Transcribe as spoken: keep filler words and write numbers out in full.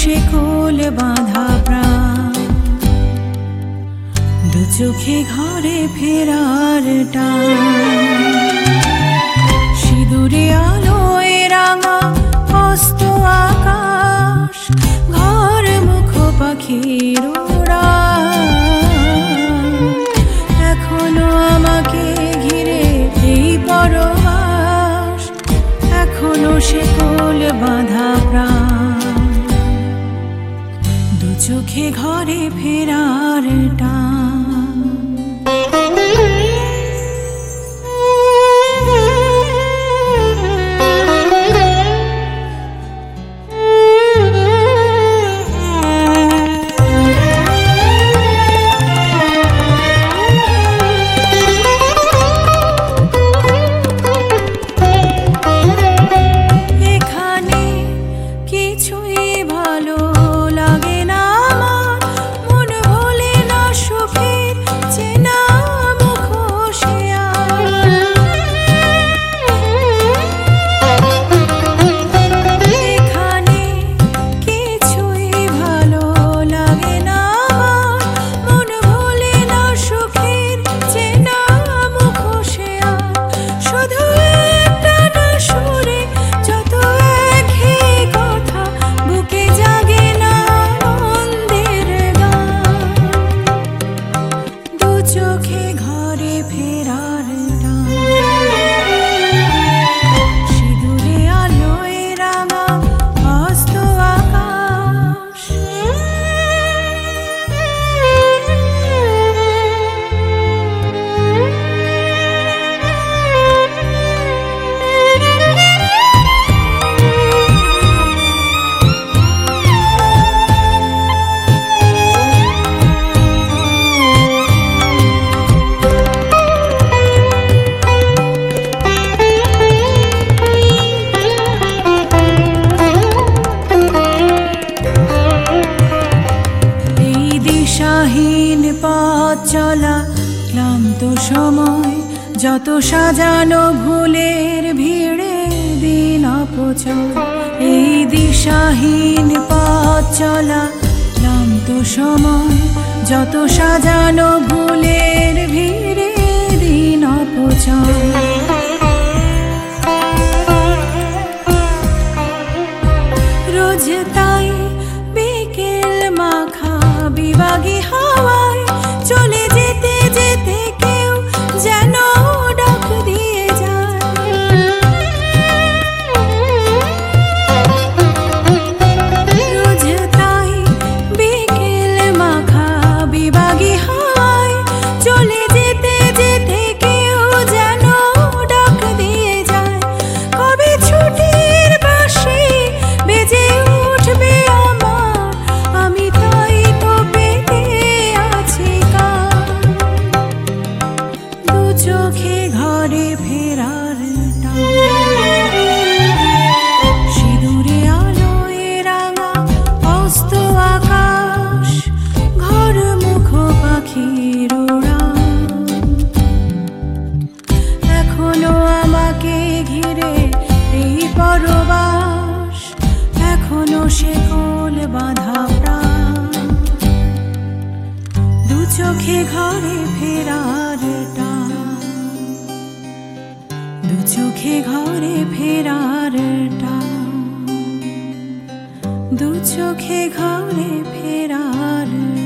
শেকল বাঁধা প্রাণ, দু চোখে ঘরে ফেরার টান। সিঁদুরে আলোয় রাঙা অস্ত আকাশ, ঘর মুখ পাখির উড়ান। এখনো আমাকে ঘিরে এই পরবাস, এখনো শেকল বাঁধা প্রাণ, দু চোখে ঘরে ফেরার টান। পথ চলা ক্লান্ত সময়, যত সাজানো ভুলের ভিড়ে দিন অপচয়। এই দিশাহীন পথ চলা ক্লান্ত সময়, যত সাজানো ভুলের ভিড়ে দিন অপচয়। রোজ তাই বিকেল মাখা বিবাগী হাওয়ায় চলে যেতে যেতে কেউ যেন ডাক দিয়ে যায়। রোজ তাই বিকেল মাখা বিবাগী হাওয়ায় চলে যেতে যেতে কেউ যেন ডাক দিয়ে যায়। কবে ছুটির বাঁশি বেজে উঠবে আমার, আমি তাই তো পেতে আছি কাল। দু চোখে ঘরে ফেরার টান, সিঁদুরে আলোয় রাঙা অস্ত আকাশ, ঘর মুখ পাখির উড়ান। এখনো আমাকে ঘিরে এই পরবাস, এখনো শেকল বাঁধা প্রাণ, দু চোখে ঘরে ফেরার টান, দু চোখে ঘরে ফেরার টান, দু চোখে ঘরে ফেরার